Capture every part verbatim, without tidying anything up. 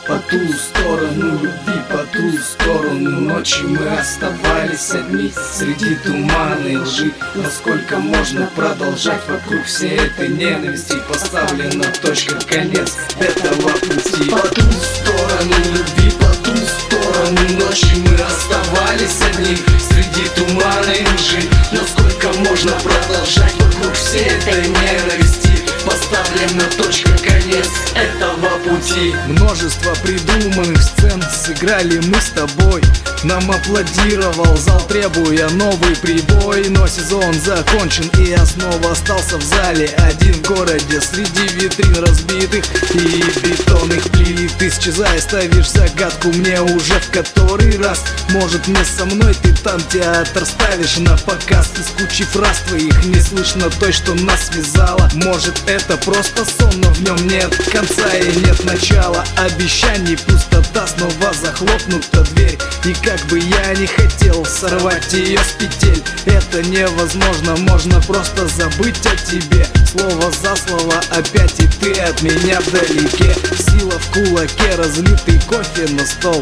По ту сторону любви, по ту сторону ночи мы оставались одни среди тумана и лжи. Насколько можно продолжать вокруг всей этой ненависти? Поставлена точка, конец этого пути. По ту сторону любви, по ту сторону ночи мы оставались одни среди тумана и лжи. Насколько можно продолжать вокруг всей этой ненависти? Поставлена точка, конец этого пути. Множество придуманных сцен сыграли мы с тобой. Нам аплодировал зал, требуя новый прибой. Но сезон закончен, и я снова остался в зале один в городе среди витрин разбитых и бетонных плит. Исчезая, ставишь загадку мне уже в который раз. Может, не со мной ты там театр ставишь на показ. Из кучи фраз твоих не слышно той, что нас связало. Может, это просто сон, но в нем нет конца и нет начала. Обещаний пустота, снова захлопнута дверь. И как бы я не хотел сорвать ее с петель, это невозможно, можно просто забыть о тебе. Слово за слово опять, и ты от меня вдалеке. Сила в кулаке, разлитый кофе на стол.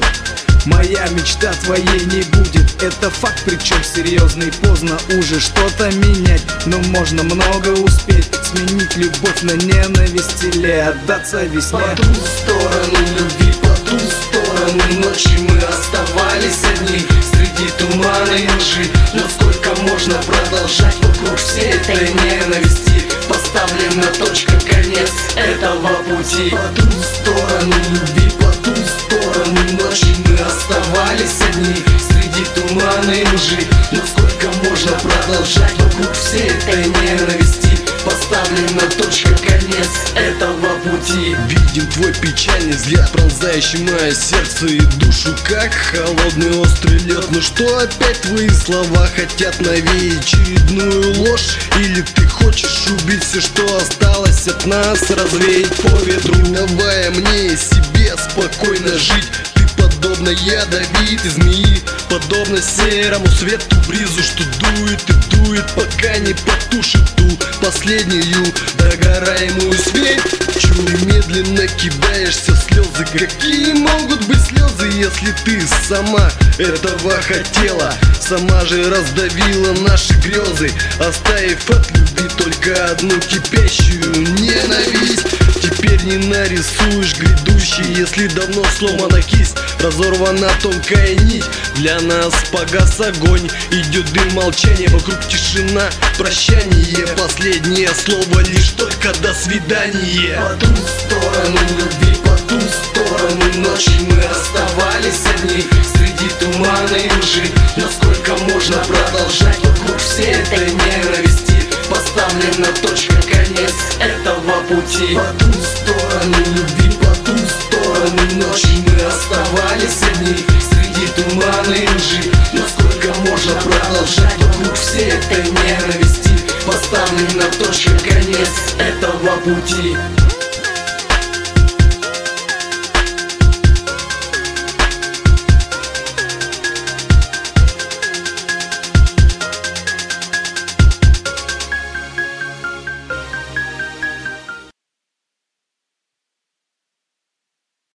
Моя мечта твоей не будет, это факт, причем серьезный. Поздно уже что-то менять, но можно много успеть. Сменить любовь на ненависть или отдаться весне. По ту сторону любви, по ту сторону ночи мы оставались одни среди тумана и лжи. Насколько можно продолжать вокруг всей этой ненависти? Поставлена точка, конец этого пути. По ту сторону любви, по ту сторону ночи мы оставались одни среди тумана и лжи. Насколько можно продолжать вокруг всей этой ненависти? Поставлена точка, конец этого пути. Видим твой печальный взгляд, пронзающий мое сердце и душу, как холодный острый лед. Ну что опять твои слова хотят навеять очередную ложь? Или ты хочешь убить все, что осталось от нас, развеять по ветру, давая мне и себе спокойно жить? Подобно ядовитой змеи, подобно серому свету бризу, что дует и дует, пока не потушит ту последнюю догораемую свечу. Ты медленно кидаешься в слезы. Какие могут быть слезы, если ты сама этого хотела? Сама же раздавила наши грезы, оставив от любви только одну кипящую ненависть. Теперь не нарисуешь грядущий, если давно сломана кисть, разорвана тонкая нить. Для нас погас огонь, идет дым молчания, вокруг тишина, прощание. Последнее слово лишь только до свидания. По ту сторону любви, по ту сторону ночи мы оставались одни среди тумана и лжи. Насколько можно продолжать вокруг всей этой ненависти? Поставлена точка, конец этого пути. По ту сторону любви, по ту сторону ночи мы оставались одни среди тумана и лжи. Насколько можно продолжать вокруг всей этой ненависти? Поставлена точка, конец этого пути.